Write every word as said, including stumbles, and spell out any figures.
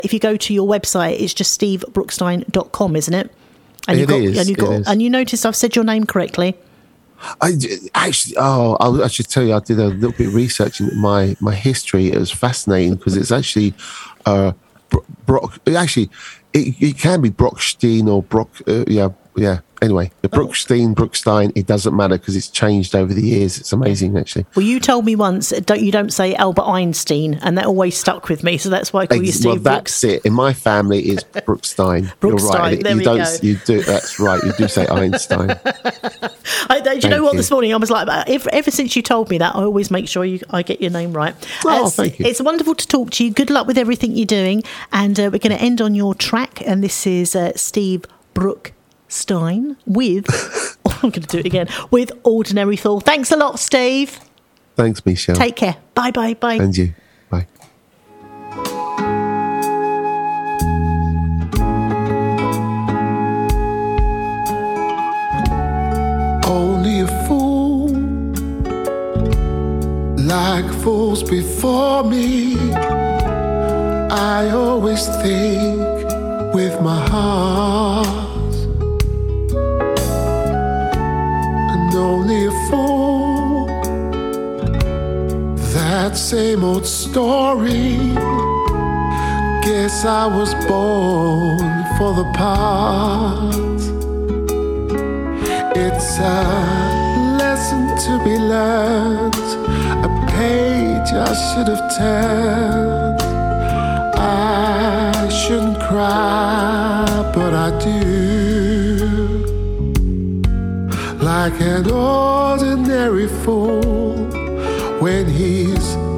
If you go to your website, it's just steve brookstein dot com, isn't it? And it you got, is. And you got, it is. and you noticed I've said your name correctly. I actually, oh, I, I should tell you, I did a little bit of research into my my history. It was fascinating because it's actually uh, Brock. Actually, it, it can be Brockstein or Brock. Uh, yeah, yeah. Anyway, the Brookstein, Brookstein, it doesn't matter because it's changed over the years. It's amazing, actually. Well, you told me once, don't you don't say Albert Einstein, and that always stuck with me. So that's why I call you Steve Well, Brooks. that's it. In my family, it's Brookstein. Brookstein, You're right. there you we don't. go. You do. That's right. You do say Einstein. I, do you know what? you. This morning I was like, ever, ever since you told me that, I always make sure you, I get your name right. Oh, Uh, thank you. It's wonderful to talk to you. Good luck with everything you're doing, and uh, we're going to end on your track. And this is uh, Steve Brookstein with. oh, I'm going to do it again with Ordinary Fool. Thanks a lot, Steve. Thanks, Michelle. Take care. Bye, bye, bye. And you. Bye. Only a fool, like fools before me, I always think with my heart. And only a fool, that same old story. Guess I was born for the part. It's a lesson to be learned, a page I should have turned. I shouldn't cry, but I do. Like an ordinary fool when he's